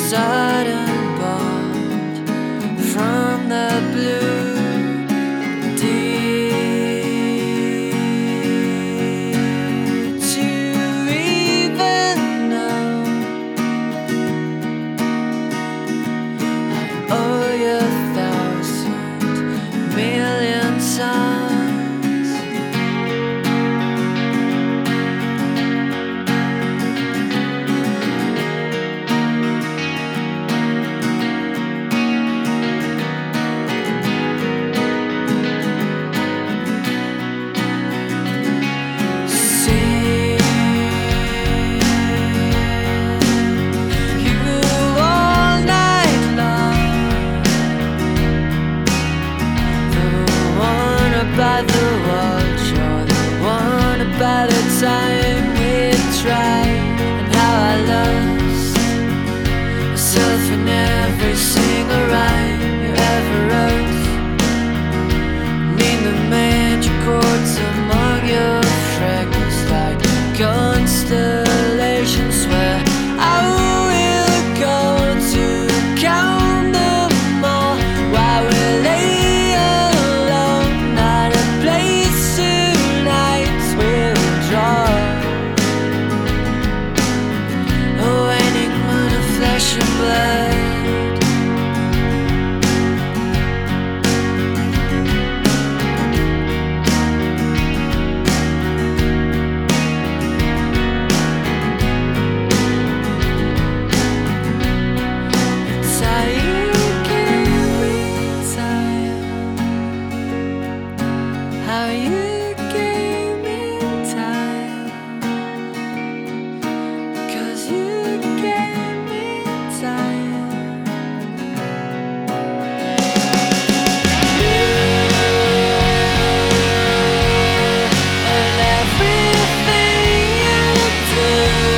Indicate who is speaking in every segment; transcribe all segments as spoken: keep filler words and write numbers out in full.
Speaker 1: sudden bolt from the blue. Did you even know I owe you a thousand million times? By the world, you're the one about the time we tried, and how I lost myself in every single rhyme you ever wrote. Need the major chords among your freckles like constellations where I will go to count them all while we lay blood. It's how you gave me time, how you gave me time, 'cause you gave me time.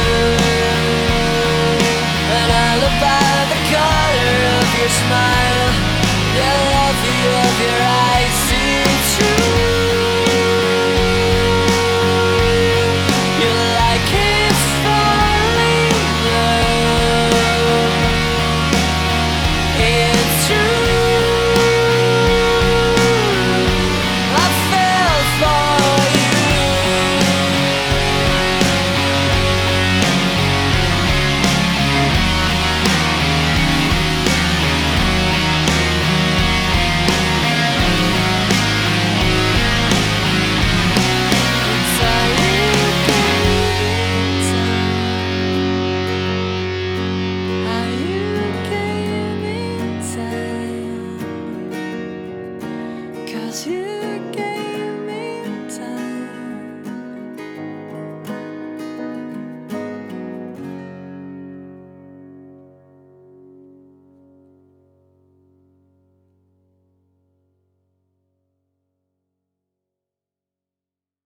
Speaker 1: Smile.